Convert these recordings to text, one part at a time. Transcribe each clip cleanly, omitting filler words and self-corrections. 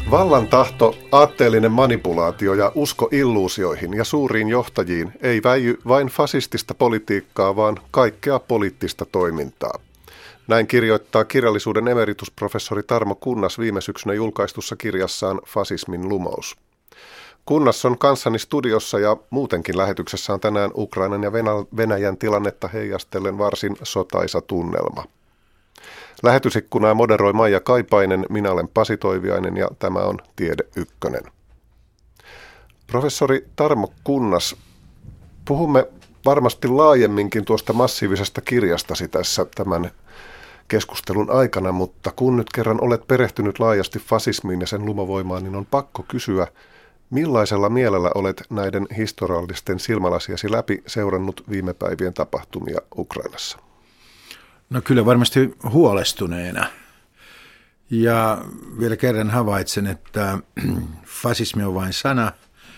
Vallan tahto, aatteellinen manipulaatio ja usko illuusioihin ja suuriin johtajiin ei väijy vain fasistista politiikkaa, vaan kaikkea poliittista toimintaa. Näin kirjoittaa kirjallisuuden emeritusprofessori Tarmo Kunnas viime syksynä julkaistussa kirjassaan Fasismin lumous. Kunnas on kanssani studiossa ja muutenkin lähetyksessä on tänään Ukrainan ja Venäjän tilannetta heijastellen varsin sotaisa tunnelma. Lähetysikkunaa moderoi Maija Kaipainen, minä olen Pasi Toiviainen ja tämä on Tiede Ykkönen. Professori Tarmo Kunnas, puhumme varmasti laajemminkin tuosta massiivisesta kirjastasi tässä tämän keskustelun aikana, mutta kun nyt kerran olet perehtynyt laajasti fasismiin ja sen lumovoimaan, niin on pakko kysyä, millaisella mielellä olet näiden historiallisten silmälasiasi läpi seurannut viime päivien tapahtumia Ukrainassa? No kyllä varmasti huolestuneena. Ja vielä kerran havaitsen, että fasismi on vain sana.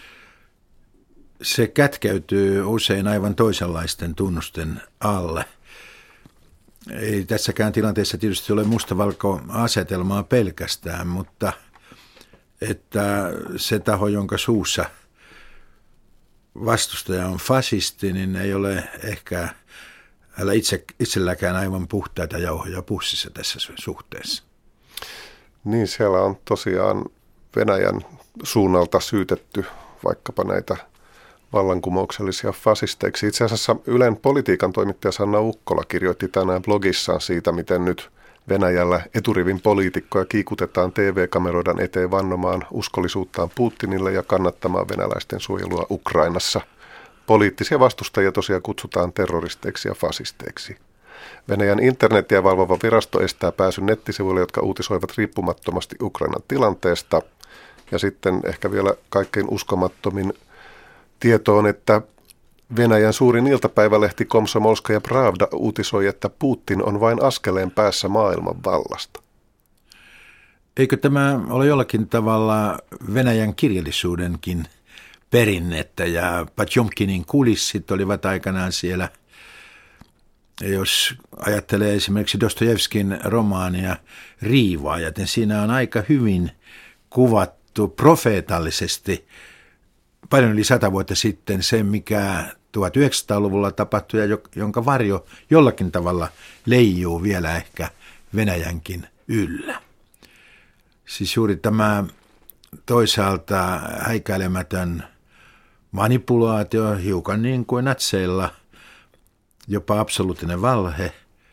Se kätkeytyy usein aivan toisenlaisten tunnusten alle. Ei tässäkään tilanteessa tietysti ole mustavalko-asetelmaa pelkästään, mutta että se taho, jonka suussa vastustaja on fasisti, niin ei ole ehkä hänellä itselläkään aivan puhtaita jauhoja pussissa tässä suhteessa. Niin, siellä on tosiaan Venäjän suunnalta syytetty vaikkapa näitä vallankumouksellisia fasisteiksi. Itse asiassa Ylen politiikan toimittaja Sanna Ukkola kirjoitti tänään blogissaan siitä, miten nyt Venäjällä eturivin poliitikkoja kiikutetaan TV-kameroiden eteen vannomaan uskollisuuttaan Putinille ja kannattamaan venäläisten suojelua Ukrainassa. Poliittisia vastustajia tosiaan kutsutaan terroristeiksi ja fasisteiksi. Venäjän internetiä valvova virasto estää pääsyn nettisivuille, jotka uutisoivat riippumattomasti Ukrainan tilanteesta. Ja sitten ehkä vielä kaikkein uskomattomin tieto on, että Venäjän suurin iltapäivälehti Komsomolskaja Pravda uutisoi, että Putin on vain askeleen päässä maailman vallasta. Eikö tämä ole jollakin tavalla Venäjän kirjallisuudenkin perinnettä, ja Potjomkinin kulissit olivat aikanaan siellä. Jos ajattelee esimerkiksi Dostojevskin romaania Riivaajat, niin siinä on aika hyvin kuvattu profeetallisesti paljon yli 100 vuotta sitten se, mikä 1900-luvulla tapahtui ja jonka varjo jollakin tavalla leijuu vielä ehkä Venäjänkin yllä. Siis juuri tämä toisaalta häikäilemätön manipulaatio, hiukan niin kuin natseilla, jopa absoluuttinen valhe,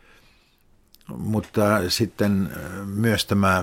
mutta sitten myös tämä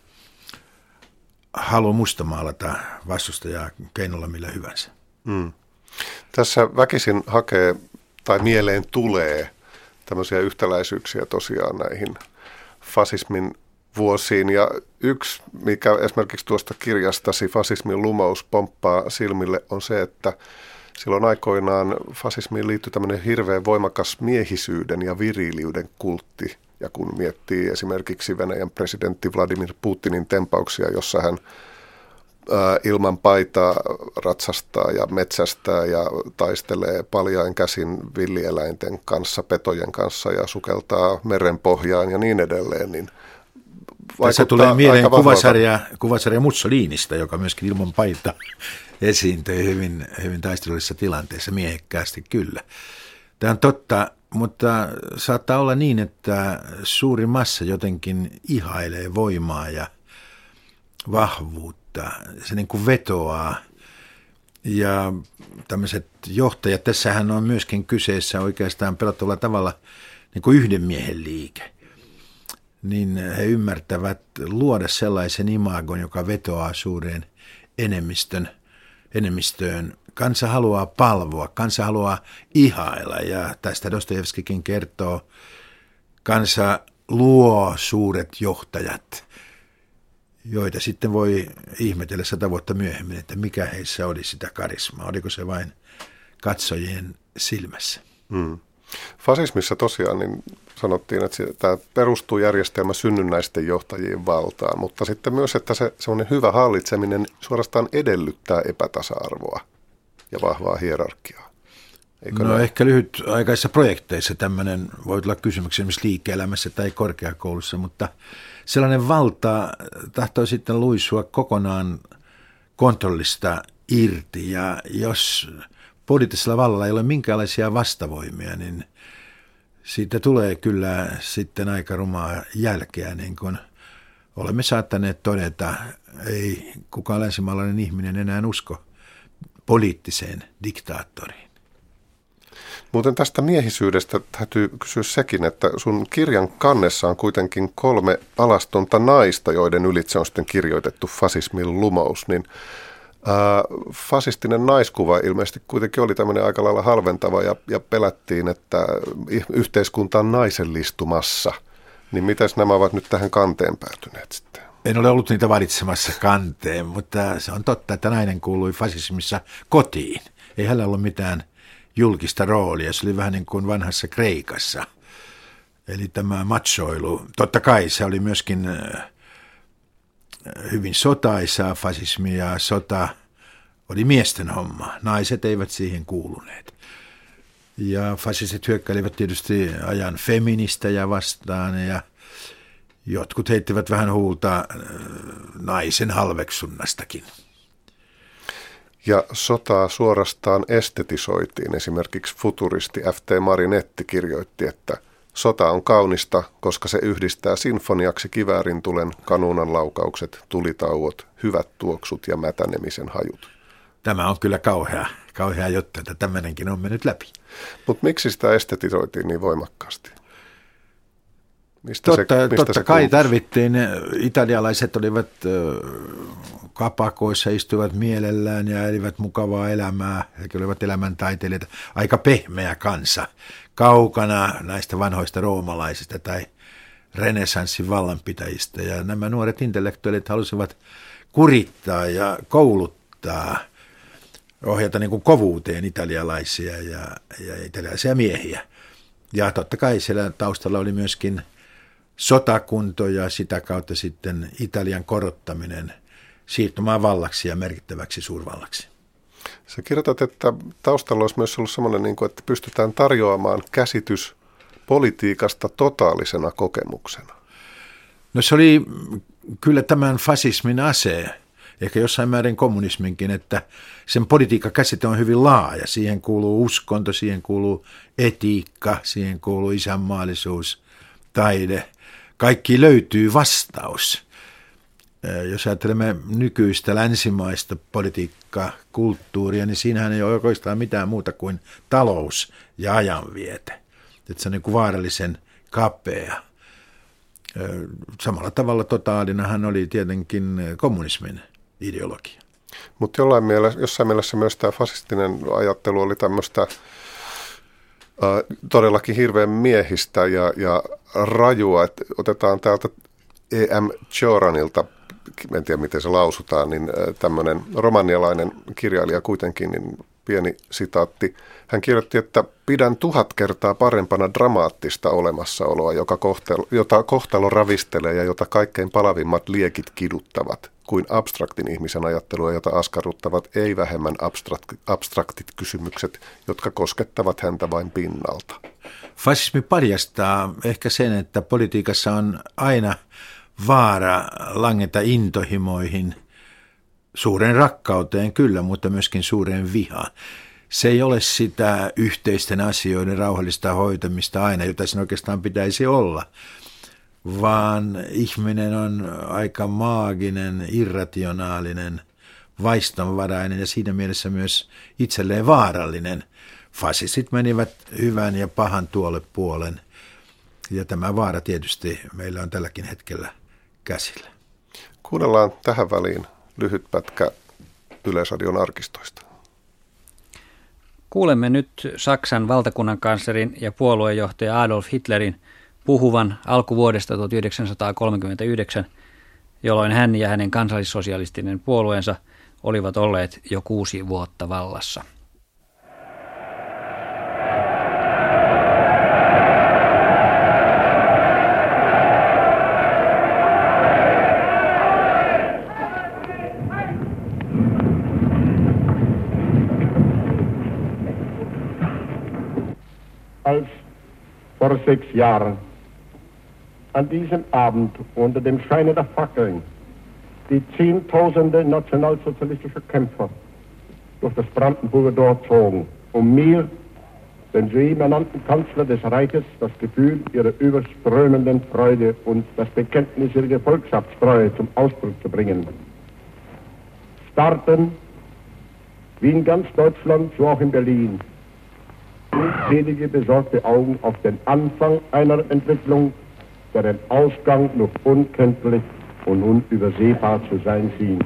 halu mustamaalata vastustajaa keinolla millä hyvänsä. Tässä väkisin hakee tai mieleen tulee tämmöisiä yhtäläisyyksiä tosiaan näihin fasismin vuosiin. Ja yksi, mikä esimerkiksi tuosta kirjastasi Fasismin lumous pomppaa silmille, on se, että silloin aikoinaan fasismiin liittyi tämmöinen hirveän voimakas miehisyyden ja viriliyden kultti. Ja kun miettii esimerkiksi Venäjän presidentti Vladimir Putinin tempauksia, jossa hän ilman paitaa ratsastaa ja metsästää ja taistelee paljain käsin villieläinten kanssa, petojen kanssa ja sukeltaa merenpohjaan ja niin edelleen, niin tässä tulee mieleen kuvasarja Mussolinista, joka myöskin ilman paita esiintyi hyvin taistelullisissa tilanteissa miehekkäästi kyllä. Tämä on totta, mutta saattaa olla niin, että suuri massa jotenkin ihailee voimaa ja vahvuutta. Se niin kuin vetoaa. Ja tämmöiset johtajat, tässähän on myöskin kyseessä oikeastaan pelottavalla tavalla niin kuin yhden miehen liike. Niin he ymmärtävät luoda sellaisen imagon, joka vetoaa suureen enemmistöön. Kansa haluaa palvoa, kansa haluaa ihailla, ja tästä Dostojevskikin kertoo, kansa luo suuret johtajat, joita sitten voi ihmetellä 100 vuotta myöhemmin, että mikä heissä oli sitä karismaa, oliko se vain katsojien silmässä. Fasismissa tosiaan niin sanottiin, että tämä perustuu järjestelmä synnynnäisten johtajien valtaan, mutta sitten myös, että se semmoinen hyvä hallitseminen suorastaan edellyttää epätasa-arvoa ja vahvaa hierarkiaa. Ehkä lyhytaikaisissa projekteissa tämmöinen voi tulla kysymyksiä esimerkiksi liike-elämässä tai korkeakoulussa, mutta sellainen valta tahtoo sitten luisua kokonaan kontrollista irti, ja jos poliittisella vallalla ei ole minkäänlaisia vastavoimia, niin siitä tulee kyllä sitten aika rumaa jälkeä, niin kuin olemme saattaneet todeta, ei kukaan länsimaalainen ihminen enää usko poliittiseen diktaattoriin. Muuten tästä miehisyydestä täytyy kysyä sekin, että sun kirjan kannessa on kuitenkin 3 alastonta naista, joiden ylitse on sitten kirjoitettu fasismin lumous, niin fasistinen naiskuva ilmeisesti kuitenkin oli tämmöinen aika lailla halventava ja pelättiin, että yhteiskunta on naisellistumassa. Niin mitäs nämä ovat nyt tähän kanteen päätyneet sitten? En ole ollut niitä valitsemassa kanteen, mutta se on totta, että nainen kuului fasismissa kotiin. Ei hänellä ollut mitään julkista roolia. Se oli vähän niin kuin vanhassa Kreikassa. Eli tämä machoilu. Totta kai se oli myöskin hyvin sotaisaa fasismia, ja sota oli miesten homma. Naiset eivät siihen kuuluneet. Ja fasistit hyökkäilivät tietysti ajan feministejä vastaan, ja jotkut heittivät vähän huulta naisen halveksunnastakin. Ja sotaa suorastaan estetisoitiin. Esimerkiksi futuristi F.T. Marinetti kirjoitti, että sota on kaunista, koska se yhdistää sinfoniaksi kiväärintulen, kanuunan laukaukset, tulitauot, hyvät tuoksut ja mätänemisen hajut. Tämä on kyllä kauhea juttu, että tämmöinenkin on mennyt läpi. Mutta miksi sitä estetisoitiin niin voimakkaasti? Totta kai tarvittiin. Italialaiset olivat kapakoissa, istuivat mielellään ja elivät mukavaa elämää. He olivat elämäntaiteilijoita. Aika pehmeä kansa, kaukana näistä vanhoista roomalaisista tai renessanssin vallanpitäjistä. Ja nämä nuoret intellektuaalit halusivat kurittaa ja kouluttaa, ohjata niin kuin kovuuteen italialaisia ja italialaisia miehiä. Ja totta kai siellä taustalla oli myöskin sotakunto ja sitä kautta sitten Italian korottaminen siirtymään vallaksi ja merkittäväksi suurvallaksi. Sä kirjoitat, että taustalla olisi myös ollut sellainen, että pystytään tarjoamaan käsitys politiikasta totaalisena kokemuksena. No se oli kyllä tämän fasismin ase, ehkä jossain määrin kommunisminkin, että sen politiikkakäsite on hyvin laaja. Siihen kuuluu uskonto, siihen kuuluu etiikka, siihen kuuluu isänmaallisuus, taide. Kaikki löytyy vastaus. Jos ajattelemme nykyistä länsimaista politiikkakulttuuria, niin siinähän ei ole oikeastaan mitään muuta kuin talous ja ajanviete. Että se on niin kuin vaarallisen kapea. Samalla tavalla totaalinahan oli tietenkin kommunismin ideologia. Mutta jossain mielessä myös tämä fasistinen ajattelu oli tämmöistä todellakin hirveän miehistä ja rajua. Et otetaan täältä E.M. Cioranilta, en tiedä miten se lausutaan, niin tämmöinen romanialainen kirjailija kuitenkin, niin pieni sitaatti. Hän kirjoitti, että pidän 1000 kertaa parempana dramaattista olemassaoloa, jota kohtalo ravistelee ja jota kaikkein palavimmat liekit kiduttavat, kuin abstraktin ihmisen ajattelua, jota askarruttavat ei vähemmän abstraktit kysymykset, jotka koskettavat häntä vain pinnalta. Fasismi paljastaa ehkä sen, että politiikassa on aina vaara langeta intohimoihin, suuren rakkauteen kyllä, mutta myöskin suureen vihaan. Se ei ole sitä yhteisten asioiden rauhallista hoitamista aina, jota sen oikeastaan pitäisi olla, vaan ihminen on aika maaginen, irrationaalinen, vaistonvarainen ja siinä mielessä myös itselleen vaarallinen. Fasistit menivät hyvän ja pahan tuolle puolen ja tämä vaara tietysti meillä on tälläkin hetkellä käsillä. Kuunnellaan tähän väliin lyhyt pätkä Yleisradion arkistoista. Kuulemme nyt Saksan valtakunnankanslerin ja puoluejohtaja Adolf Hitlerin puhuvan alkuvuodesta 1939, jolloin hän ja hänen kansallissosialistinen puolueensa olivat olleet jo 6 vuotta vallassa. als vor 6 Jahren. An diesem Abend unter dem Scheine der Fackeln die Zehntausende nationalsozialistischer Kämpfer durch das Brandenburger Tor zogen, mir, den soeben ernannten Kanzler des Reiches, das Gefühl ihrer überströmenden Freude und das Bekenntnis ihrer Gefolgschaftstreue zum Ausdruck zu bringen. Starten, wie in ganz Deutschland, so auch in Berlin, unzählige besorgte Augen auf den Anfang einer Entwicklung, deren Ausgang noch unkenntlich und unübersehbar zu sein schien.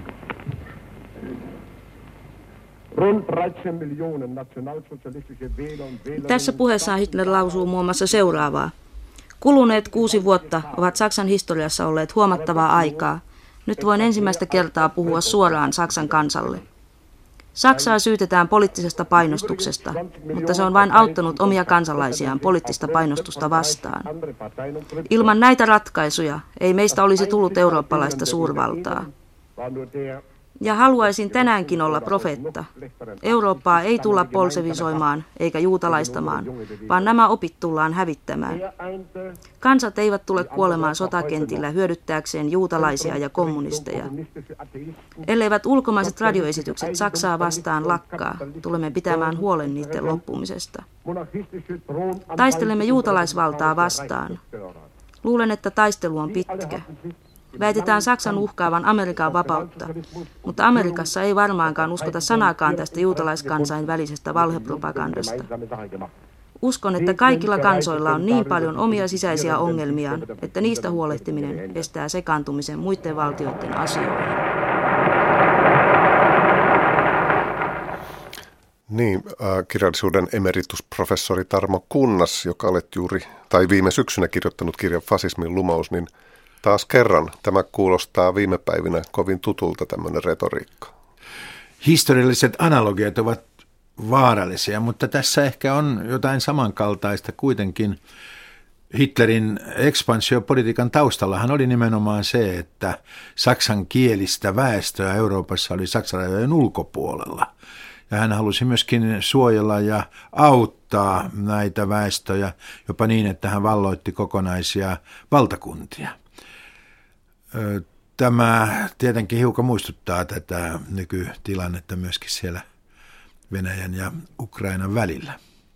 Tässä puheessaan Hitler lausuu muun muassa seuraavaa. Kuluneet 6 vuotta ovat Saksan historiassa olleet huomattavaa aikaa. Nyt voin ensimmäistä kertaa puhua suoraan Saksan kansalle. Saksaa syytetään poliittisesta painostuksesta, mutta se on vain auttanut omia kansalaisiaan poliittista painostusta vastaan. Ilman näitä ratkaisuja ei meistä olisi tullut eurooppalaista suurvaltaa. Ja haluaisin tänäänkin olla profeetta. Eurooppaa ei tulla bolsevisoimaan eikä juutalaistamaan, vaan nämä opit tullaan hävittämään. Kansat eivät tule kuolemaan sotakentillä hyödyttääkseen juutalaisia ja kommunisteja. Elleivät ulkomaiset radioesitykset Saksaa vastaan lakkaa, tulemme pitämään huolen niiden loppumisesta. Taistelemme juutalaisvaltaa vastaan. Luulen, että taistelu on pitkä. Väitetään Saksan uhkaavan Amerikan vapautta, mutta Amerikassa ei varmaankaan uskota sanaakaan tästä juutalaiskansain välisestä valhepropagandasta. Uskon, että kaikilla kansoilla on niin paljon omia sisäisiä ongelmiaan, että niistä huolehtiminen estää sekaantumisen muiden valtioiden asioihin. Niin, kirjallisuuden emeritusprofessori Tarmo Kunnas, joka olet juuri tai viime syksynä kirjoittanut kirjan Fasismin lumous, niin taas kerran tämä kuulostaa viime päivinä kovin tutulta tämmöinen retoriikka. Historialliset analogiat ovat vaarallisia, mutta tässä ehkä on jotain samankaltaista kuitenkin. Hitlerin ekspansiopolitiikan taustallahan oli nimenomaan se, että saksankielistä väestöä Euroopassa oli Saksan rajojen ulkopuolella. Ja hän halusi myöskin suojella ja auttaa näitä väestöjä jopa niin, että hän valloitti kokonaisia valtakuntia. Tämä tietenkin hiukan muistuttaa tätä nykytilannetta myöskin siellä Venäjän ja Ukrainan välillä.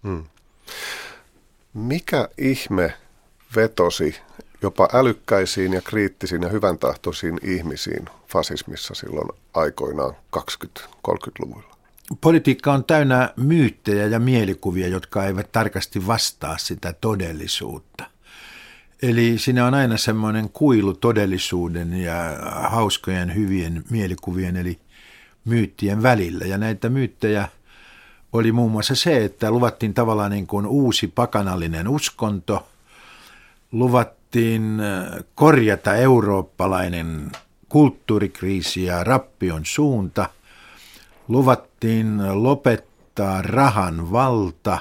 Mikä ihme vetosi jopa älykkäisiin ja kriittisiin ja hyväntahtoisiin ihmisiin fasismissa silloin aikoinaan 20-30-luvulla? Politiikka on täynnä myyttejä ja mielikuvia, jotka eivät tarkasti vastaa sitä todellisuutta. Eli siinä on aina semmoinen kuilu todellisuuden ja hauskojen hyvien mielikuvien eli myyttien välillä. Ja näitä myyttejä oli muun muassa se, että luvattiin tavallaan niin kuin uusi pakanallinen uskonto, luvattiin korjata eurooppalainen kulttuurikriisi ja rappion suunta, luvattiin lopettaa rahan valta,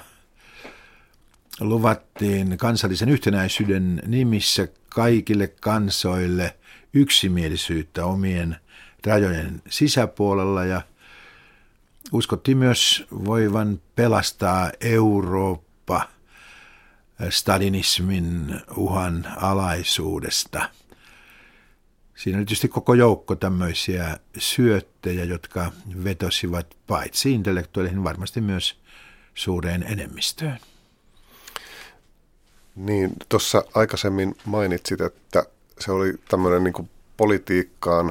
luvattiin kansallisen yhtenäisyyden nimissä kaikille kansoille yksimielisyyttä omien rajojen sisäpuolella ja uskottiin myös voivan pelastaa Eurooppa stalinismin uhan alaisuudesta. Siinä oli tietysti koko joukko tämmöisiä syöttejä, jotka vetosivat paitsi intellektuaaleihin varmasti myös suureen enemmistöön. Niin, tuossa aikaisemmin mainitsit, että se oli tämmöinen niin kuin politiikkaan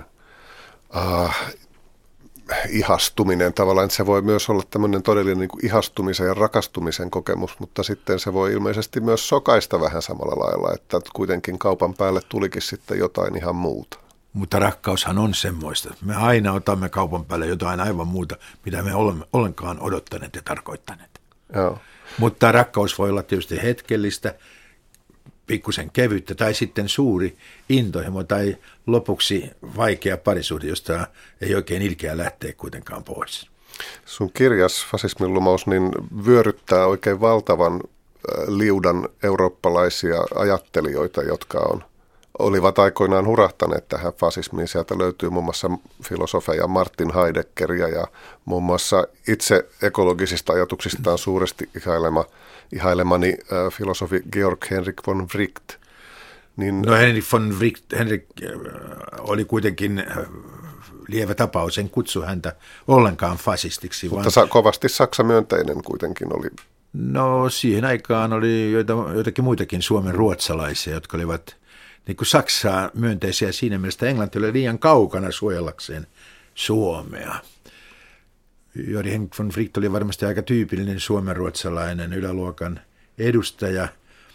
ihastuminen tavallaan, että se voi myös olla tämmöinen todellinen niin kuin ihastumisen ja rakastumisen kokemus, mutta sitten se voi ilmeisesti myös sokaista vähän samalla lailla, että kuitenkin kaupan päälle tulikin sitten jotain ihan muuta. Mutta rakkaushan on semmoista. Me aina otamme kaupan päälle jotain aivan muuta, mitä me olemme ollenkaan odottaneet ja tarkoittaneet. Joo. Mutta rakkaus voi olla tietysti hetkellistä, pikkusen kevyttä tai sitten suuri intohimo tai lopuksi vaikea parisuhde, josta ei oikein ilkeä lähteä kuitenkaan pois. Sun kirjas Fasismin lumous niin vyöryttää oikein valtavan liudan eurooppalaisia ajattelijoita, jotka on olivat aikoinaan hurahtaneet tähän fasismiin. Sieltä löytyy muun muassa filosofeja Martin Heideggeria ja muun muassa itse ekologisista ajatuksistaan suuresti ihailemani filosofi Georg Henrik von Wright. Niin, no Henrik oli kuitenkin lievä tapaus, en kutsu häntä ollenkaan fasistiksi. Mutta kovasti Saksa-myönteinen kuitenkin oli. No siihen aikaan oli joitakin muitakin Suomen ruotsalaisia, jotka olivat niin kuin Saksaa myönteisiä siinä mielessä, Englanti oli liian kaukana suojellakseen Suomea. Jori Henrik von Wright oli varmasti aika tyypillinen suomenruotsalainen yläluokan edustaja.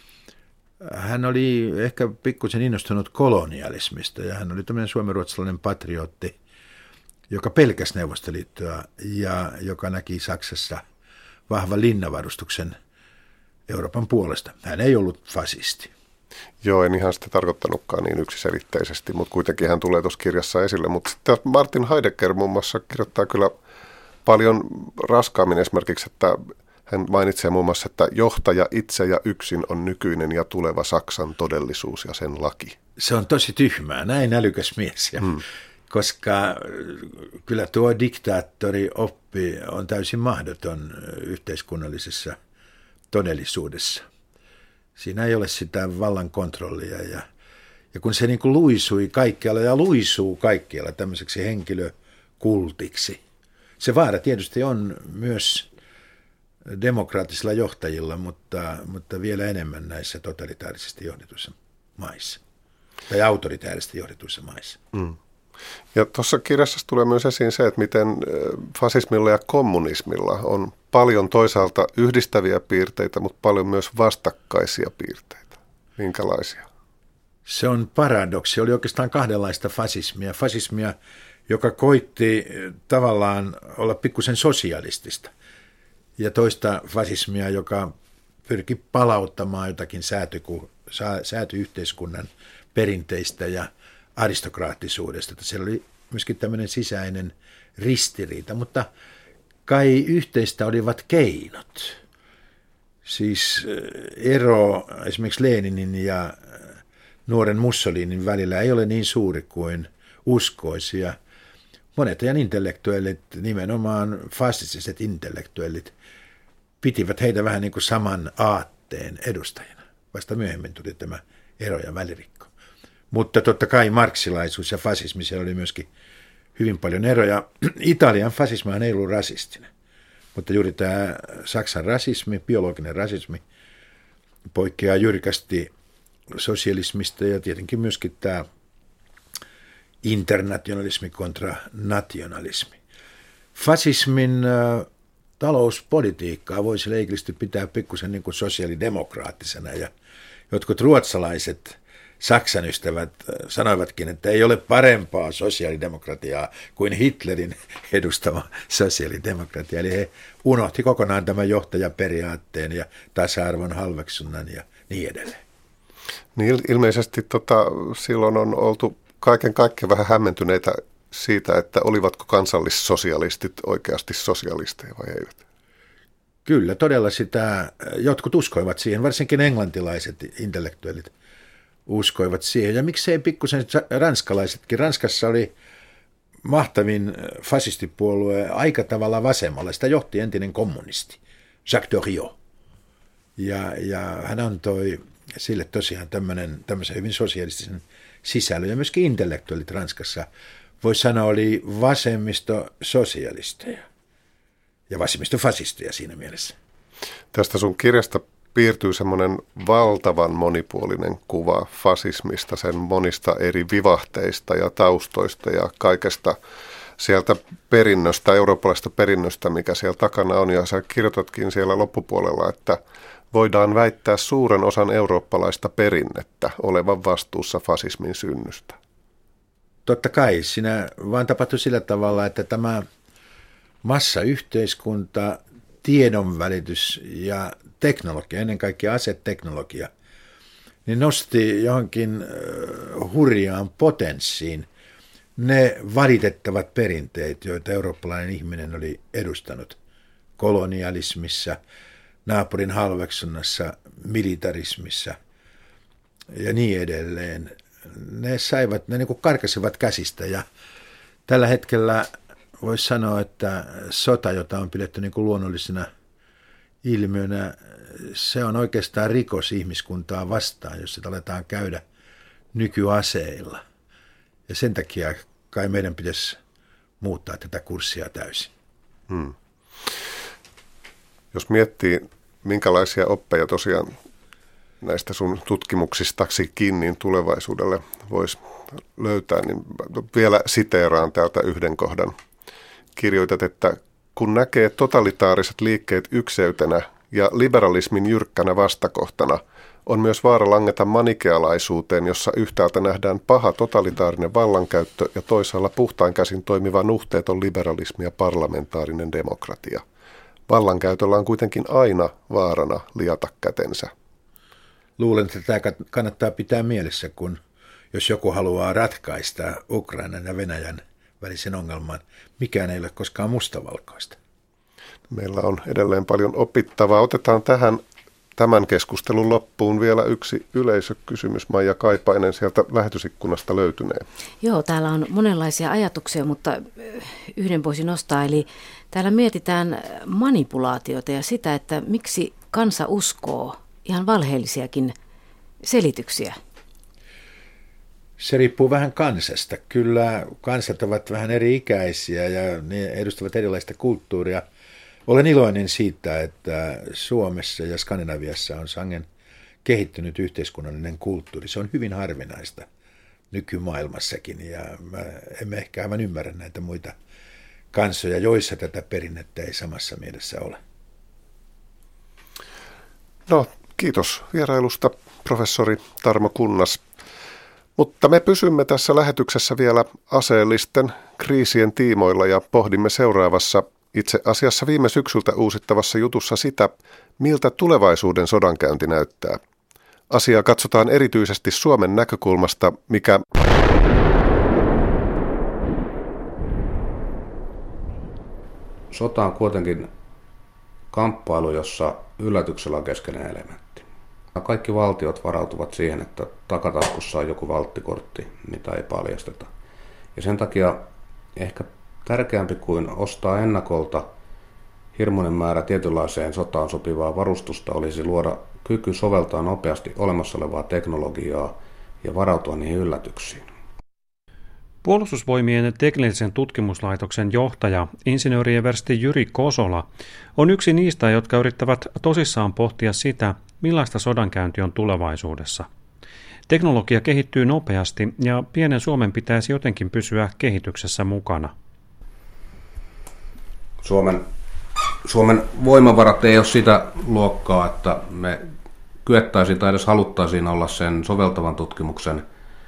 Hän oli ehkä pikkusen innostunut kolonialismista ja hän oli tämmöinen suomenruotsalainen patriotti, joka pelkäsi Neuvostoliittoa ja joka näki Saksassa vahvan linnavarustuksen Euroopan puolesta. Hän ei ollut fasisti. Joo, en ihan sitä tarkoittanutkaan niin yksiselitteisesti, mutta kuitenkin hän tulee tuossa kirjassa esille. Mutta sitten Martin Heidegger muun muassa kirjoittaa kyllä paljon raskaammin esimerkiksi, että hän mainitsee muun muassa, että johtaja itse ja yksin on nykyinen ja tuleva Saksan todellisuus ja sen laki. Se on tosi tyhmää, näin älykäs mies. Koska kyllä tuo diktaattori-oppi on täysin mahdoton yhteiskunnallisessa todellisuudessa. Siinä ei ole sitä vallan kontrollia ja kun se niin kuin luisui kaikkialla ja luisuu kaikkialla tämmöiseksi henkilökultiksi. Se vaara tietysti on myös demokraattisilla johtajilla, mutta vielä enemmän näissä totalitaarisesti johdetuissa maissa tai autoritaarisesti johdetuissa maissa. Ja tuossa kirjassa tulee myös esiin se, että miten fasismilla ja kommunismilla on paljon toisaalta yhdistäviä piirteitä, mutta paljon myös vastakkaisia piirteitä. Minkälaisia? Se on paradoksi. Oli oikeastaan kahdenlaista fasismia. Fasismia, joka koitti tavallaan olla pikkusen sosialistista. Ja toista fasismia, joka pyrki palauttamaan jotakin säätyyhteiskunnan perinteistä ja aristokraattisuudesta. Siellä oli myöskin tämmöinen sisäinen ristiriita, mutta kai yhteistä olivat keinot. Siis ero esimerkiksi Leninin ja nuoren Mussolinin välillä ei ole niin suuri kuin uskoisi. Ja monet ajan intellektuellit, nimenomaan fasistiset intellektuellit, pitivät heitä vähän niin kuin saman aatteen edustajina. Vasta myöhemmin tuli tämä ero ja välirikko. Mutta totta kai marksilaisuus ja fasismi, siellä oli myöskin hyvin paljon eroja. Italian fasismihan ei ollut rasistinen, mutta juuri tämä Saksan rasismi, biologinen rasismi, poikkeaa jyrkästi sosialismista ja tietenkin myöskin tämä internationalismi kontra nationalismi. Fasismin talouspolitiikkaa voisi leikillisesti pitää pikkusen niin kuin sosiaalidemokraattisena ja jotkut ruotsalaiset Saksan ystävät sanoivatkin, että ei ole parempaa sosiaalidemokratiaa kuin Hitlerin edustama sosiaalidemokratia. Eli he unohti kokonaan tämän johtajaperiaatteen ja tasa-arvon halveksunnan ja niin edelleen. Niin ilmeisesti silloin on oltu kaiken kaikkiaan vähän hämmentyneitä siitä, että olivatko kansallissosialistit oikeasti sosialisteja vai eivät? Kyllä, todella sitä. Jotkut uskoivat siihen, varsinkin englantilaiset intellektuellit uskoivat siihen. Ja miksei pikkusen ranskalaisetkin. Ranskassa oli mahtavin fasistipuolue aika tavalla vasemmalla. Sitä johti entinen kommunisti, Jacques Doriot. Ja hän antoi sille tosiaan tämmöisen hyvin sosialistisen sisällön. Ja myöskin intellektuellit Ranskassa, voisi sanoa, oli vasemmisto-sosialisteja ja vasemmisto-fasisteja siinä mielessä. Tästä sun kirjasta piirtyy semmoinen valtavan monipuolinen kuva fasismista, sen monista eri vivahteista ja taustoista ja kaikesta sieltä perinnöstä, eurooppalaisesta perinnöstä, mikä siellä takana on. Ja sä kirjoitatkin siellä loppupuolella, että voidaan väittää suuren osan eurooppalaista perinnettä olevan vastuussa fasismin synnystä. Totta kai, siinä vaan tapahtui sillä tavalla, että tämä massayhteiskunta, tiedonvälitys ja teknologia, ennen kaikkea aseteknologia, niin nosti johonkin hurjaan potenssiin ne valitettavat perinteet, joita eurooppalainen ihminen oli edustanut kolonialismissa, naapurin halveksunnassa, militarismissa ja niin edelleen. ne niin kuin karkasivat käsistä ja tällä hetkellä voisi sanoa, että sota, jota on pidetty niin kuin luonnollisena ilmiönä, se on oikeastaan rikos ihmiskuntaa vastaan, jos sitä aletaan käydä nykyaseilla. Ja sen takia kai meidän pitäisi muuttaa tätä kurssia täysin. Jos miettii, minkälaisia oppeja tosiaan näistä sun tutkimuksistaksikin niin tulevaisuudelle voisi löytää, niin vielä siteeraan täältä yhden kohdan. Kirjoitat, että kun näkee totalitaariset liikkeet ykseytenä ja liberalismin jyrkkänä vastakohtana, on myös vaara langeta manikealaisuuteen, jossa yhtäältä nähdään paha totalitaarinen vallankäyttö ja toisaalla puhtain käsin toimiva nuhteeton liberalismi ja parlamentaarinen demokratia. Vallankäytöllä on kuitenkin aina vaarana liata kätensä. Luulen, että tämä kannattaa pitää mielessä, jos joku haluaa ratkaista Ukrainan ja Venäjän välisen ongelman. Mikään ei ole koskaan mustavalkoista. Meillä on edelleen paljon opittavaa. Otetaan tämän keskustelun loppuun vielä yksi yleisökysymys. Maija Kaipainen sieltä lähetysikkunasta löytyneen. Joo, täällä on monenlaisia ajatuksia, mutta yhden voisin nostaa. Eli täällä mietitään manipulaatiota ja sitä, että miksi kansa uskoo ihan valheellisiakin selityksiä. Se riippuu vähän kansasta. Kyllä kansat ovat vähän eri ikäisiä ja ne edustavat erilaista kulttuuria. Olen iloinen siitä, että Suomessa ja Skandinaviassa on sangen kehittynyt yhteiskunnallinen kulttuuri. Se on hyvin harvinaista nykymaailmassakin ja emme ehkä aivan ymmärrä näitä muita kansoja, joissa tätä perinnettä ei samassa mielessä ole. No, kiitos vierailusta, professori Tarmo Kunnas. Mutta me pysymme tässä lähetyksessä vielä aseellisten kriisien tiimoilla ja pohdimme seuraavassa itse asiassa viime syksyltä uusittavassa jutussa sitä, miltä tulevaisuuden sodankäynti näyttää. Asiaa katsotaan erityisesti Suomen näkökulmasta, mikä sota on kuitenkin kamppailu, jossa yllätyksellä on keskeinen elementti. Kaikki valtiot varautuvat siihen, että takataskussa on joku valttikortti, mitä ei paljasteta. Ja sen takia ehkä tärkeämpi kuin ostaa ennakolta hirmuinen määrä tietynlaiseen sotaan sopivaa varustusta olisi luoda kyky soveltaa nopeasti olemassa olevaa teknologiaa ja varautua niihin yllätyksiin. Puolustusvoimien teknillisen tutkimuslaitoksen johtaja, insinöörieversti Jyri Kosola, on yksi niistä, jotka yrittävät tosissaan pohtia sitä, millaista sodankäynti on tulevaisuudessa. Teknologia kehittyy nopeasti ja pienen Suomen pitäisi jotenkin pysyä kehityksessä mukana. Suomen voimavarat ei ole sitä luokkaa, että me kyettäisiin tai edes haluttaisiin olla sen soveltavan tutkimuksen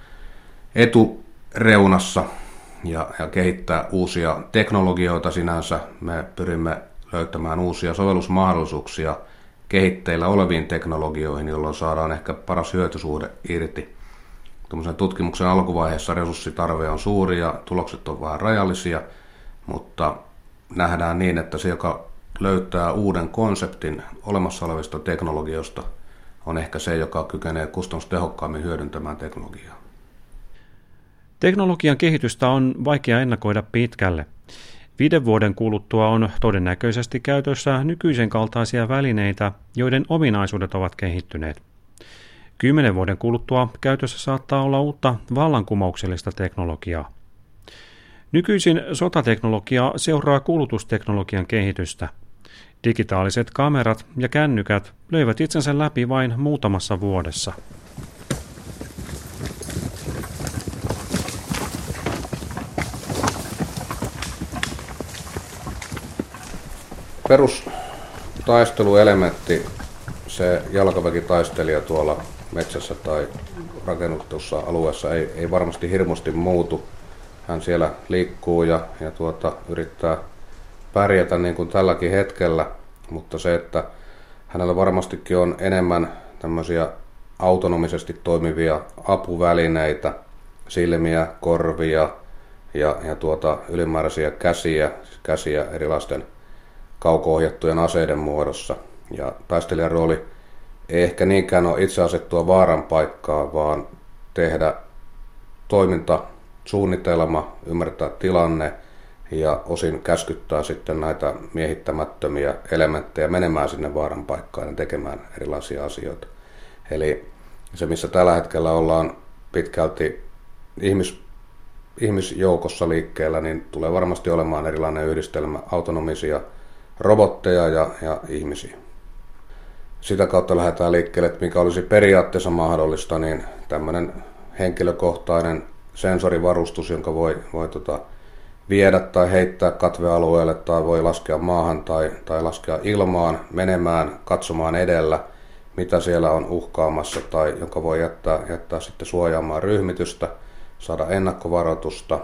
etureunassa ja kehittää uusia teknologioita sinänsä. Me pyrimme löytämään uusia sovellusmahdollisuuksia kehitteillä oleviin teknologioihin, jolloin saadaan ehkä paras hyötysuhde irti. Tuommoisen tutkimuksen alkuvaiheessa resurssitarve on suuri ja tulokset on vähän rajallisia, mutta nähdään niin, että se, joka löytää uuden konseptin olemassa olevista teknologioista, on ehkä se, joka kykenee kustannustehokkaammin hyödyntämään teknologiaa. Teknologian kehitystä on vaikea ennakoida pitkälle. 5 vuoden kuluttua on todennäköisesti käytössä nykyisen kaltaisia välineitä, joiden ominaisuudet ovat kehittyneet. 10 vuoden kuluttua käytössä saattaa olla uutta vallankumouksellista teknologiaa. Nykyisin sotateknologia seuraa kulutusteknologian kehitystä. Digitaaliset kamerat ja kännykät löivät itsensä läpi vain muutamassa vuodessa. Perustaisteluelementti, se jalkaväkitaistelija tuolla metsässä tai rakennetussa alueessa ei varmasti hirmusti muutu. Hän siellä liikkuu ja yrittää pärjätä niin kuin tälläkin hetkellä, mutta se, että hänellä varmastikin on enemmän tämmöisiä autonomisesti toimivia apuvälineitä, silmiä, korvia ja ylimääräisiä käsiä erilaisten kauko-ohjattujen aseiden muodossa. Ja taistelijan rooli ei ehkä niinkään ole itse asettua vaaran paikkaan, vaan tehdä toimintasuunnitelma, ymmärtää tilanne ja osin käskyttää sitten näitä miehittämättömiä elementtejä menemään sinne vaaran paikkaan ja tekemään erilaisia asioita. Eli se, missä tällä hetkellä ollaan pitkälti ihmisjoukossa liikkeellä, niin tulee varmasti olemaan erilainen yhdistelmä autonomisia robotteja ja ihmisiä. Sitä kautta lähdetään liikkeelle, että mikä olisi periaatteessa mahdollista, niin tämmöinen henkilökohtainen sensorivarustus, jonka voi viedä tai heittää katvealueelle tai voi laskea maahan tai laskea ilmaan, menemään, katsomaan edellä, mitä siellä on uhkaamassa tai jonka voi jättää sitten suojaamaan ryhmitystä, saada ennakkovaroitusta,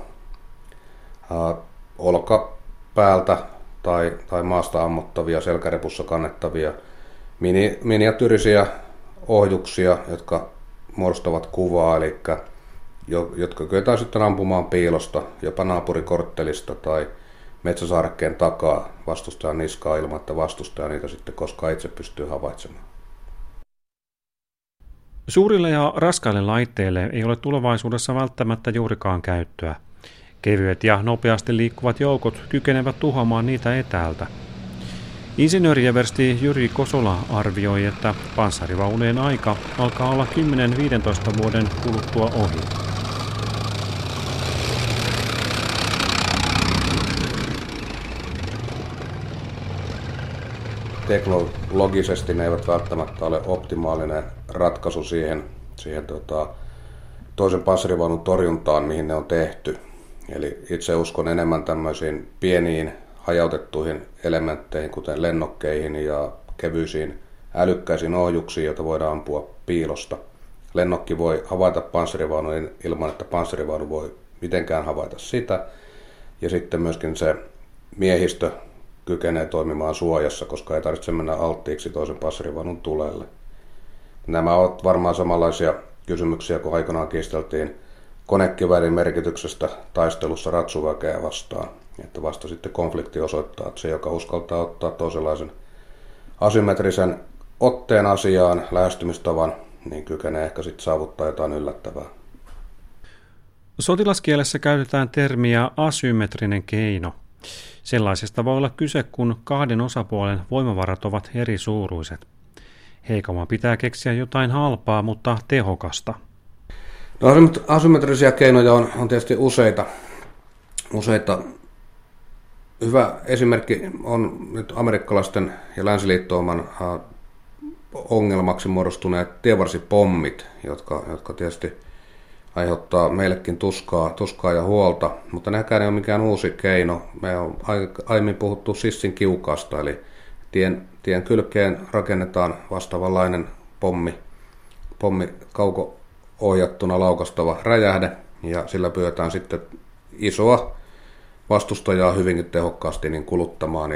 olkapäältä tai maasta ammuttavia, selkärepussa kannettavia miniatyyrisiä ohjuksia, jotka muodostavat kuvaa, eli jotka kyetään sitten ampumaan piilosta, jopa naapurikorttelista tai metsäsaarekkeen takaa vastustajan niskaa ilman, että vastustaja niitä sitten koskaan itse pystyy havaitsemaan. Suurille ja raskaille laitteille ei ole tulevaisuudessa välttämättä juurikaan käyttöä. Kevyet ja nopeasti liikkuvat joukot kykenevät tuhoamaan niitä etäältä. Insinöörieversti Jyri Kosola arvioi, että panssarivaunujen aika alkaa olla 10-15 vuoden kuluttua ohi. Teknologisesti ne eivät välttämättä ole optimaalinen ratkaisu siihen toisen panssarivaunun torjuntaan, mihin ne on tehty. Eli itse uskon enemmän tämmöisiin pieniin hajautettuihin elementteihin, kuten lennokkeihin ja kevyisiin älykkäisiin ohjuksiin, joita voidaan ampua piilosta. Lennokki voi havaita panssarivaunun ilman, että panssarivaunu voi mitenkään havaita sitä. Ja sitten myöskin se miehistö kykenee toimimaan suojassa, koska ei tarvitse mennä alttiiksi toisen panssarivaunun tulelle. Nämä ovat varmaan samanlaisia kysymyksiä, kun aikanaan kiisteltiin konekiväärin merkityksestä taistelussa ratsuväkeä vastaan. Että vasta sitten konflikti osoittaa, että se, joka uskaltaa ottaa toisenlaisen asymmetrisen otteen asiaan, lähestymistavan, niin kykenee ehkä sitten saavuttaa jotain yllättävää. Sotilaskielessä käytetään termiä asymmetrinen keino. Sellaisesta voi olla kyse, kun kahden osapuolen voimavarat ovat eri suuruiset. Heikomman pitää keksiä jotain halpaa, mutta tehokasta. No, asymmetrisiä keinoja on tietysti useita. Hyvä esimerkki on nyt amerikkalaisten ja länsiliittouman ongelmaksi muodostuneet tienvarsipommit, jotka tietysti aiheuttaa meillekin tuskaa ja huolta, mutta nekään ei ole mikään uusi keino. Me on aiemmin puhuttu sissin kiukaasta, eli tien kylkeen rakennetaan vastaavanlainen pommi kauko-ohjattuna laukastava räjähde, ja sillä pyydetään sitten isoa vastustajaa hyvinkin tehokkaasti niin kuluttamaan.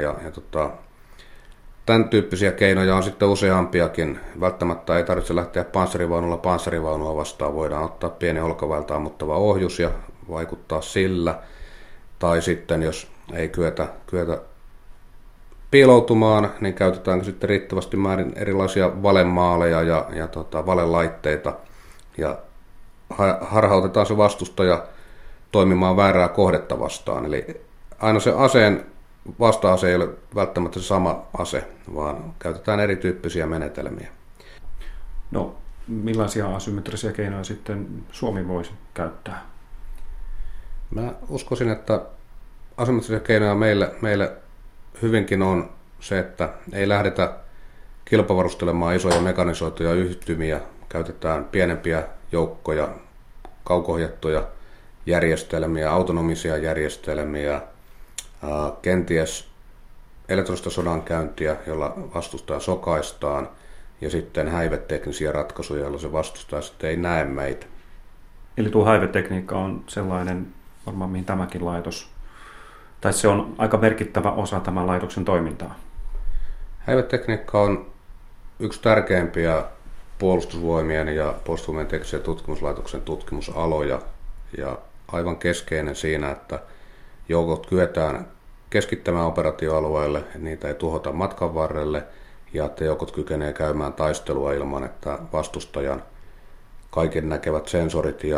Tämän tyyppisiä keinoja on sitten useampiakin. Välttämättä ei tarvitse lähteä panssarivaunua vastaan. Voidaan ottaa pieni olkaväeltä ammuttava ohjus ja vaikuttaa sillä. Tai sitten jos ei kyetä piiloutumaan, niin käytetään sitten riittävästi määrin erilaisia valemaaleja ja valelaitteita. Ja harhautetaan se vastustaja toimimaan väärää kohdetta vastaan. Eli aina se aseen vasta-ase ei ole välttämättä se sama ase, vaan käytetään erityyppisiä menetelmiä. No, millaisia asymmetrisiä keinoja sitten Suomi voisi käyttää? Mä uskoisin, että asymmetrisiä keinoja meille hyvinkin on se, että ei lähdetä kilpavarustelemaan isoja mekanisoituja yhtymiä. Käytetään pienempiä joukkoja, kauko-ohjattuja järjestelmiä, autonomisia järjestelmiä, kenties elektronista sodankäyntiä, jolla vastustaja sokaistaan, ja sitten häiveteknisiä ratkaisuja, joilla se vastustaja sitten ei näe meitä. Eli tuo häivetekniikka on sellainen, varmaan mihin tämäkin laitos, tai se on aika merkittävä osa tämän laitoksen toimintaa. Häivetekniikka on yksi tärkeimpiä puolustusvoimien ja puolustusvoimien teknisen tutkimuslaitoksen tutkimusaloja, ja aivan keskeinen siinä, että joukot kyetään keskittämään operaatioalueelle, että niitä ei tuhota matkan varrelle, ja että joukot kykenee käymään taistelua ilman, että vastustajan kaiken näkevät sensorit ja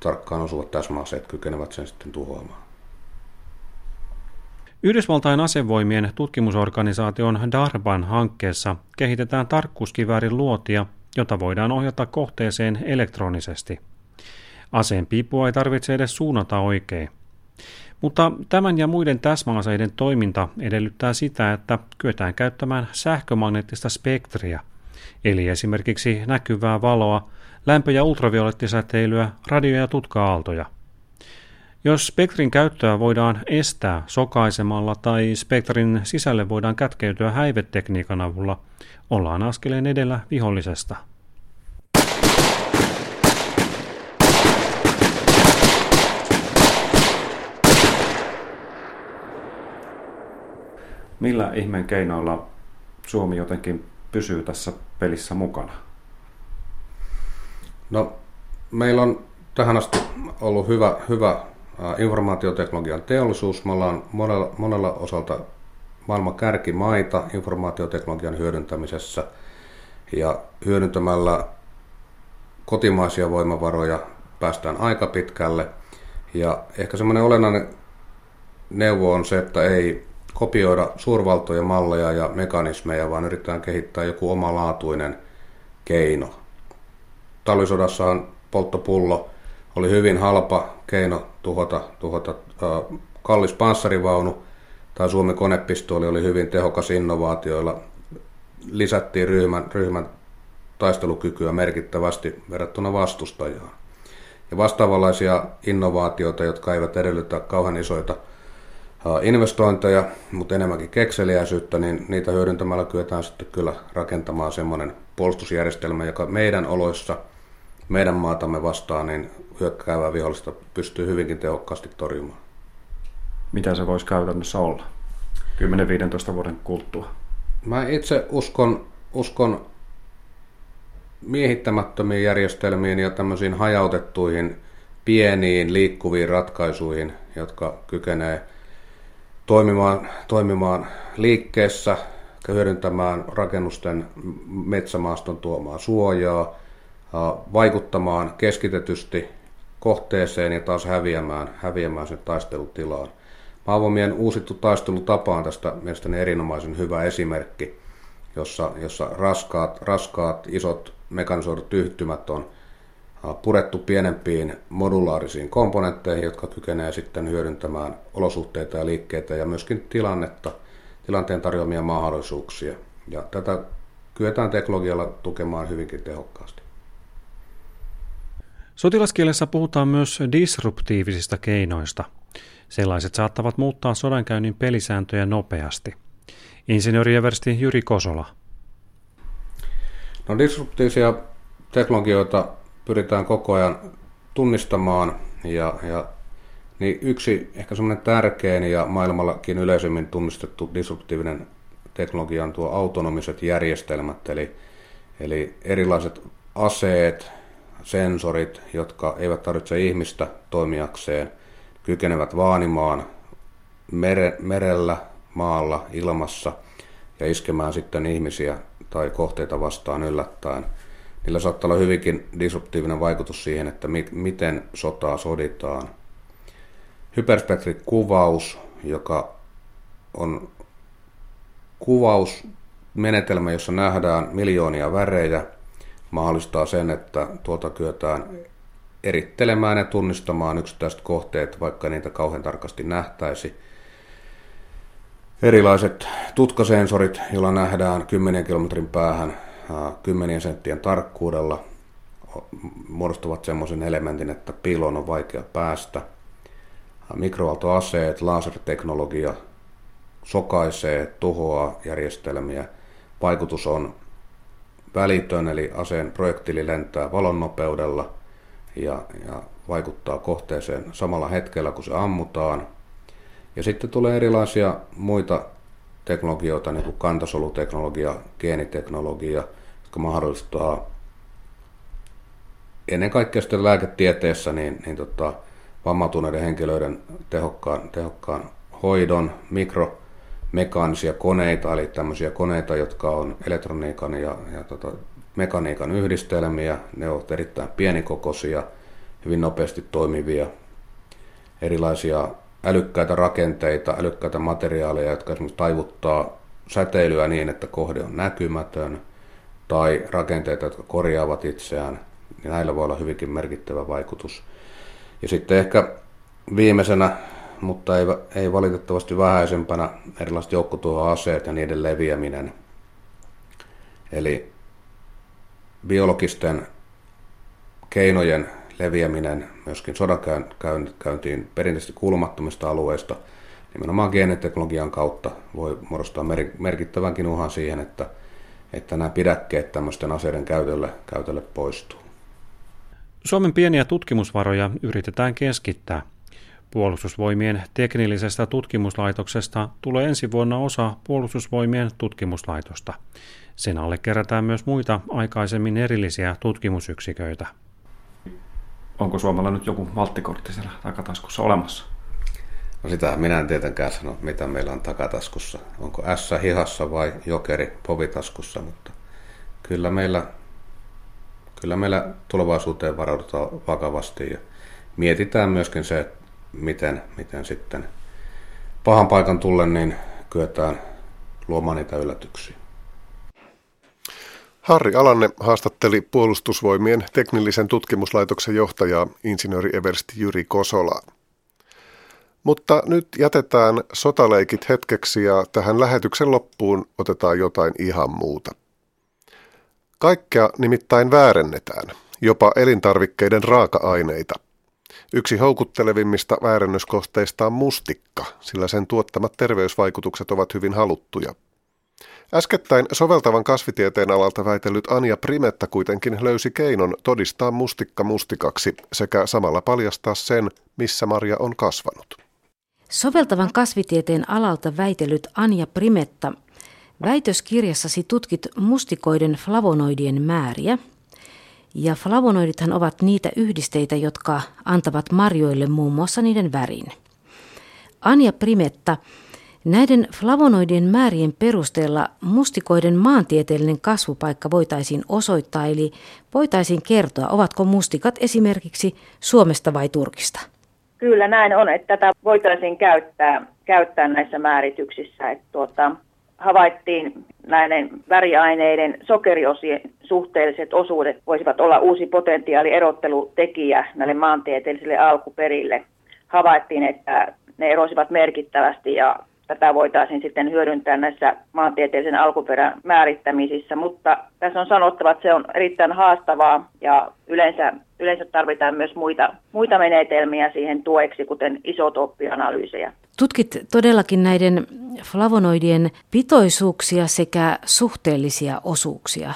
tarkkaan osuvat täsmäaseet kykenevät sen sitten tuhoamaan. Yhdysvaltain asevoimien tutkimusorganisaation DARPAn hankkeessa kehitetään tarkkuuskiväärin luotia, jota voidaan ohjata kohteeseen elektronisesti. Aseen piippua ei tarvitse edes suunnata oikein. Mutta tämän ja muiden täsmäaseiden toiminta edellyttää sitä, että kyetään käyttämään sähkömagneettista spektriä, eli esimerkiksi näkyvää valoa, lämpö- ja ultraviolettisäteilyä, radio- ja tutka-aaltoja. Jos spektrin käyttöä voidaan estää sokaisemalla tai spektrin sisälle voidaan kätkeytyä häivetekniikan avulla, ollaan askeleen edellä vihollisesta. Millä ihmeen keinoilla Suomi jotenkin pysyy tässä pelissä mukana? No, meillä on tähän asti ollut hyvä informaatioteknologian teollisuus. Me ollaan monella osalta maailman kärkimaita informaatioteknologian hyödyntämisessä, ja hyödyntämällä kotimaisia voimavaroja päästään aika pitkälle. Ja ehkä semmoinen olennainen neuvo on se, että ei kopioida suurvaltojen malleja ja mekanismeja, vaan yritetään kehittää joku omalaatuinen keino. Talvisodassahan polttopullo oli hyvin halpa keino tuhota kallis panssarivaunu, tai Suomen konepistooli oli hyvin tehokas innovaatio, jolla lisättiin ryhmän taistelukykyä merkittävästi verrattuna vastustajaan. Ja vastaavanlaisia innovaatioita, jotka eivät edellytä kauhean isoita investointeja, mutta enemmänkin kekseliäisyyttä, niin niitä hyödyntämällä kyetään sitten kyllä rakentamaan semmoinen puolustusjärjestelmä, joka meidän oloissa, meidän maatamme vastaan, niin hyökkäävää vihollista pystyy hyvinkin tehokkaasti torjumaan. Mitä se voisi käytännössä olla 10-15 vuoden kuluttua? Mä itse uskon miehittämättömiin järjestelmiin ja tämmöisiin hajautettuihin, pieniin, liikkuviin ratkaisuihin, jotka kykenee toimimaan liikkeessä, hyödyntämään rakennusten metsämaaston tuomaa suojaa, vaikuttamaan keskitetysti kohteeseen ja taas häviämään sen taistelutilaan. Maavoimien uusittu taistelutapa on tästä mielestäni erinomaisen hyvä esimerkki, jossa raskaat isot mekanisoidut yhtymät on purettu pienempiin modulaarisiin komponentteihin, jotka kykenevät sitten hyödyntämään olosuhteita ja liikkeitä ja myöskin tilanteen tarjoamia mahdollisuuksia. Ja tätä kyetään teknologialla tukemaan hyvinkin tehokkaasti. Sotilaskielessä puhutaan myös disruptiivisista keinoista. Sellaiset saattavat muuttaa sodankäynnin pelisääntöjä nopeasti. Insinöörieversti Jyri Kosola. No, disruptiivisia teknologioita pyritään koko ajan tunnistamaan, ja niin yksi ehkä semmoinen tärkein ja maailmallakin yleisemmin tunnistettu disruptiivinen teknologia on tuo autonomiset järjestelmät, eli erilaiset aseet, sensorit, jotka eivät tarvitse ihmistä toimijakseen, kykenevät vaanimaan merellä, maalla, ilmassa ja iskemään sitten ihmisiä tai kohteita vastaan yllättäen. Niillä saattaa olla hyvinkin disruptiivinen vaikutus siihen, että miten sotaa soditaan. Hyperspektrikuvaus, joka on kuvausmenetelmä, jossa nähdään miljoonia värejä, mahdollistaa sen, että tuota kyetään erittelemään ja tunnistamaan yksittäiset kohteet, vaikka niitä kauhean tarkasti nähtäisi. Erilaiset tutkasensorit, joilla nähdään 10 kilometrin päähän 10 senttien tarkkuudella, muodostavat semmoisen elementin, että piiloon on vaikea päästä. Mikroaaltoaseet, laserteknologia sokaisee, tuhoaa järjestelmiä. Vaikutus on välitön, eli aseen projektiili lentää valon nopeudella ja vaikuttaa kohteeseen samalla hetkellä, kun se ammutaan. Ja sitten tulee erilaisia muita teknologioita, niin kuin kantasoluteknologia, geeniteknologia, jotka mahdollistaa ennen kaikkea sitten lääketieteessä vammautuneiden henkilöiden tehokkaan hoidon, mikromekaanisia koneita, eli tämmöisiä koneita, jotka on elektroniikan ja mekaniikan yhdistelmiä. Ne ovat erittäin pienikokoisia hyvin nopeasti toimivia erilaisia älykkäitä rakenteita, älykkäitä materiaaleja, jotka esimerkiksi taivuttaa säteilyä niin, että kohde on näkymätön, tai rakenteita, jotka korjaavat itseään, niin näillä voi olla hyvinkin merkittävä vaikutus. Ja sitten ehkä viimeisenä, mutta ei valitettavasti vähäisempänä, erilaiset joukkotuhoaseet ja niiden leviäminen. Eli biologisten keinojen leviäminen myöskin sodankäyntiin perinteisesti kuulumattomista alueista, nimenomaan geeniteknologian kautta voi muodostaa merkittävänkin uhan siihen, että nämä pidäkkeet tämmöisten aseiden käytölle poistuu. Suomen pieniä tutkimusvaroja yritetään keskittää. Puolustusvoimien teknillisestä tutkimuslaitoksesta tulee ensi vuonna osa Puolustusvoimien tutkimuslaitosta. Sen alle kerätään myös muita aikaisemmin erillisiä tutkimusyksiköitä. Onko Suomella nyt joku valttikortti siellä takataskussa olemassa? No sitähän minä en tietenkään sano, mitä meillä on takataskussa. Onko ässä hihassa vai jokeri povitaskussa, mutta kyllä meillä tulevaisuuteen varaudutaan vakavasti ja mietitään myöskin se, miten sitten pahan paikan tullen niin kyetään luomaan niitä yllätyksiä. Harri Alanne haastatteli Puolustusvoimien teknillisen tutkimuslaitoksen johtajaa insinööri eversti Jyri Kosolaa. Mutta nyt jätetään sotaleikit hetkeksi ja tähän lähetyksen loppuun otetaan jotain ihan muuta. Kaikkea nimittäin väärennetään, jopa elintarvikkeiden raaka-aineita. Yksi houkuttelevimmista väärennöskohteista on mustikka, sillä sen tuottamat terveysvaikutukset ovat hyvin haluttuja. Äskettäin soveltavan kasvitieteen alalta väitellyt Anja Primetta kuitenkin löysi keinon todistaa mustikka mustikaksi sekä samalla paljastaa sen, missä marja on kasvanut. Soveltavan kasvitieteen alalta väitellyt Anja Primetta, väitöskirjassasi tutkit mustikoiden flavonoidien määriä. Ja flavonoidithan ovat niitä yhdisteitä, jotka antavat marjoille muun muassa niiden värin. Anja Primetta, näiden flavonoidien määrien perusteella mustikoiden maantieteellinen kasvupaikka voitaisiin osoittaa, eli voitaisiin kertoa, ovatko mustikat esimerkiksi Suomesta vai Turkista? Kyllä näin on, että tätä voitaisiin käyttää näissä määrityksissä. Että havaittiin näiden väriaineiden sokeriosien suhteelliset osuudet voisivat olla uusi potentiaali erottelutekijä näille maantieteellisille alkuperille. Havaittiin, että ne erosivat merkittävästi ja tätä voitaisiin sitten hyödyntää näissä maantieteellisen alkuperän määrittämisissä, mutta tässä on sanottava, että se on erittäin haastavaa ja yleensä tarvitaan myös muita menetelmiä siihen tueksi, kuten isotooppianalyysejä. Tutkit todellakin näiden flavonoidien pitoisuuksia sekä suhteellisia osuuksia.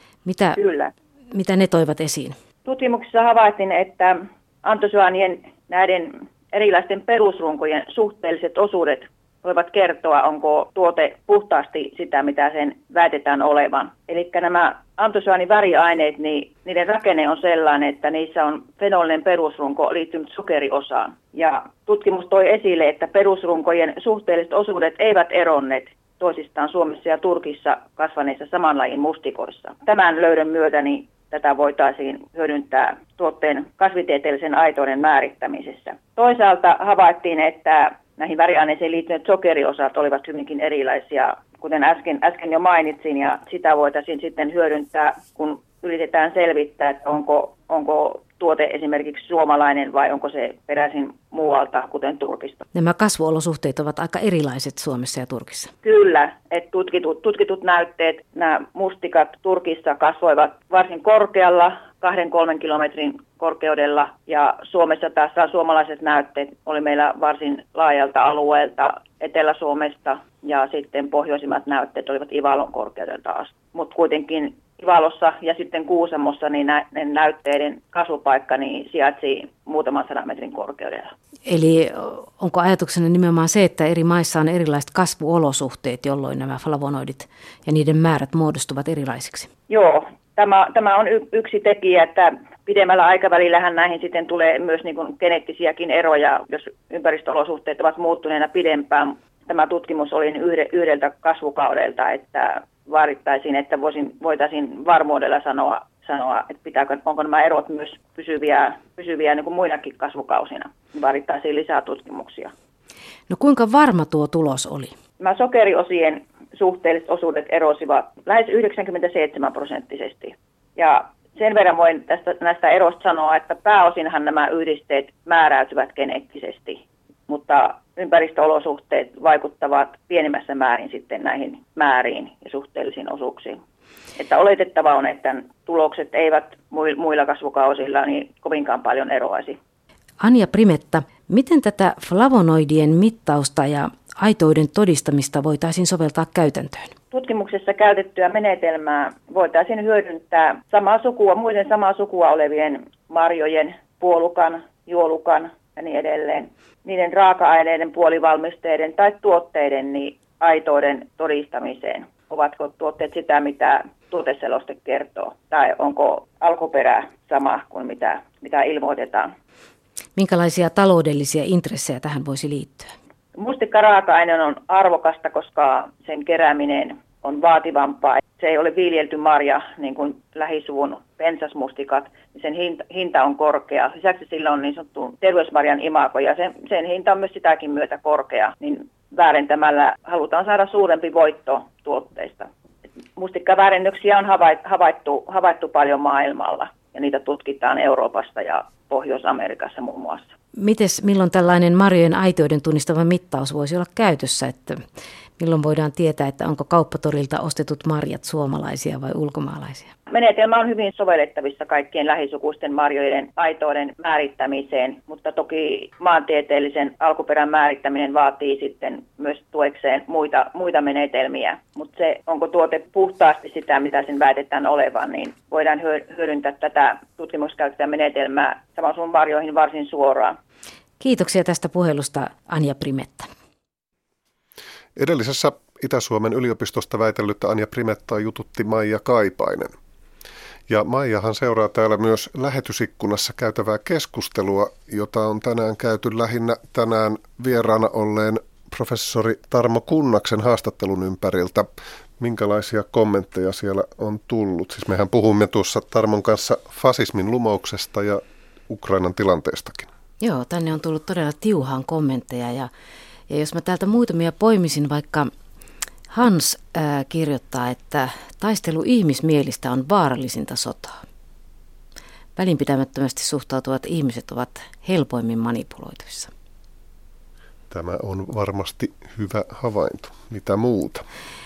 Kyllä. Mitä ne toivat esiin? Tutkimuksessa havaittiin, että antosyaanien näiden erilaisten perusrunkojen suhteelliset osuudet voivat kertoa, onko tuote puhtaasti sitä, mitä sen väitetään olevan. Eli nämä antosyaaniväriaineet, niin niiden rakenne on sellainen, että niissä on fenolinen perusrunko liittynyt sokeriosaan. Ja tutkimus toi esille, että perusrunkojen suhteelliset osuudet eivät eronneet toisistaan Suomessa ja Turkissa kasvaneissa saman lajin mustikoissa. Tämän löydön myötä niin tätä voitaisiin hyödyntää tuotteen kasvitieteellisen aitouden määrittämisessä. Toisaalta havaittiin, että näihin väriaineisiin liittyneet sokeriosat olivat hyvinkin erilaisia, kuten äsken jo mainitsin, ja sitä voitaisiin sitten hyödyntää, kun yritetään selvittää, että onko tuote esimerkiksi suomalainen vai onko se peräisin muualta, kuten Turkista. Nämä kasvuolosuhteet ovat aika erilaiset Suomessa ja Turkissa. Kyllä, että tutkitut näytteet, nämä mustikat Turkissa kasvoivat varsin korkealla, 2-3 kilometrin korkeudella, ja Suomessa taas suomalaiset näytteet oli meillä varsin laajalta alueelta, Etelä-Suomesta, ja sitten pohjoisimmat näytteet olivat Ivalon korkeudelta asti. Mutta kuitenkin Ivalossa ja sitten Kuusamossa niin näiden näytteiden kasvupaikka niin sijaitsi muutaman 100 metrin korkeudella. Eli onko ajatuksena nimenomaan se, että eri maissa on erilaiset kasvuolosuhteet, jolloin nämä flavonoidit ja niiden määrät muodostuvat erilaisiksi? Joo, tämä on yksi tekijä, että pidemmällä aikavälillähän näihin sitten tulee myös niin kuin geneettisiäkin eroja, jos ympäristöolosuhteet ovat muuttuneena pidempään. Tämä tutkimus oli yhdeltä kasvukaudelta, että vaadittaisiin, että voitaisiin varmuudella sanoa, että onko nämä erot myös pysyviä niin kuin muinakin kasvukausina. Vaadittaisiin lisää tutkimuksia. No kuinka varma tuo tulos oli? Nämä sokeriosien suhteelliset osuudet erosivat lähes 97%. Ja sen verran voin näistä eroista sanoa, että pääosinhan nämä yhdisteet määräytyvät geneettisesti, mutta ympäristöolosuhteet vaikuttavat pienemmässä määrin sitten näihin määriin ja suhteellisiin osuuksiin. Että oletettava on, että tulokset eivät muilla kasvukausilla niin kovinkaan paljon eroaisi. Anja Primetta, miten tätä flavonoidien mittausta ja aitouden todistamista voitaisiin soveltaa käytäntöön? Tutkimuksessa käytettyä menetelmää voitaisiin hyödyntää muiden samaa sukua olevien marjojen, puolukan, juolukan ja niin edelleen. Niiden raaka-aineiden, puolivalmisteiden tai tuotteiden aitouden todistamiseen. Ovatko tuotteet sitä, mitä tuoteseloste kertoo, tai onko alkuperä sama kuin mitä ilmoitetaan. Minkälaisia taloudellisia intressejä tähän voisi liittyä? Mustikka-raaka-aine on arvokasta, koska sen kerääminen on vaativampaa. Se ei ole viljelty marja, niin kuin lähisuvun pensasmustikat, niin sen hinta on korkea. Lisäksi sillä on niin sanottu terveysmarjan imago, ja sen hinta on myös sitäkin myötä korkea. Niin väärentämällä halutaan saada suurempi voitto tuotteista. Mustikkaväärennöksiä on havaittu paljon maailmalla, ja niitä tutkitaan Euroopassa ja Pohjois-Amerikassa muun muassa. Milloin tällainen marjojen aitouden tunnistava mittaus voisi olla käytössä, että milloin voidaan tietää, että onko kauppatorilta ostetut marjat suomalaisia vai ulkomaalaisia? Menetelmä on hyvin sovellettavissa kaikkien lähisukuisten marjojen aitouden määrittämiseen, mutta toki maantieteellisen alkuperän määrittäminen vaatii sitten myös tuekseen muita menetelmiä. Mutta se, onko tuote puhtaasti sitä, mitä sen väitetään olevan, niin voidaan hyödyntää tätä tutkimuskäyttöä menetelmää samansuun marjoihin varsin suoraan. Kiitoksia tästä puhelusta, Anja Primetta. Edellisessä Itä-Suomen yliopistosta väitellyttä Anja Primettaa jututti Maija Kaipainen. Ja Maijahan seuraa täällä myös lähetysikkunassa käytävää keskustelua, jota on tänään käyty lähinnä tänään vieraana olleen professori Tarmo Kunnaksen haastattelun ympäriltä. Minkälaisia kommentteja siellä on tullut? Siis mehän puhumme tuossa Tarmon kanssa fasismin lumouksesta ja Ukrainan tilanteestakin. Joo, tänne on tullut todella tiuhaan kommentteja ja jos mä täältä muutamia poimisin, vaikka Hans kirjoittaa, että taistelu ihmismielistä on vaarallisinta sotaa. Välinpitämättömästi suhtautuvat ihmiset ovat helpoimmin manipuloituissa. Tämä on varmasti hyvä havainto. Mitä muuta?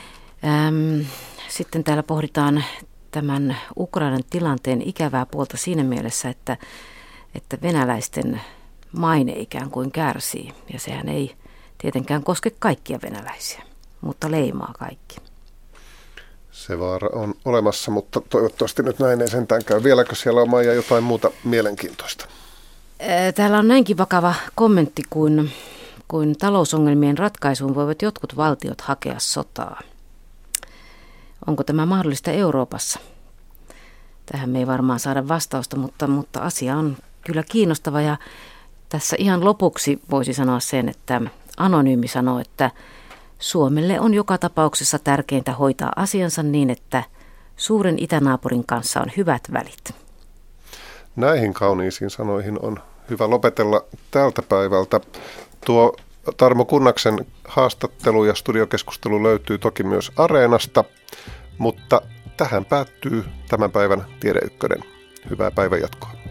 Sitten täällä pohditaan tämän Ukrainan tilanteen ikävää puolta siinä mielessä, että venäläisten maine ikään kuin kärsii. Ja sehän ei tietenkään koske kaikkia venäläisiä, mutta leimaa kaikki. Se vaara on olemassa, mutta toivottavasti nyt näin ei sentään käy. Vieläkö siellä on, Maija, jotain muuta mielenkiintoista? Täällä on näinkin vakava kommentti kuin talousongelmien ratkaisuun voivat jotkut valtiot hakea sotaa. Onko tämä mahdollista Euroopassa? Tähän me ei varmaan saada vastausta, mutta asia on kyllä kiinnostava ja tässä ihan lopuksi voisi sanoa sen, että Anonyymi sanoo, että Suomelle on joka tapauksessa tärkeintä hoitaa asiansa niin, että suuren itänaapurin kanssa on hyvät välit. Näihin kauniisiin sanoihin on hyvä lopetella tältä päivältä. Tuo Tarmo Kunnaksen haastattelu ja studiokeskustelu löytyy toki myös Areenasta, mutta tähän päättyy tämän päivän Tiede Ykkönen. Hyvää päivänjatkoa.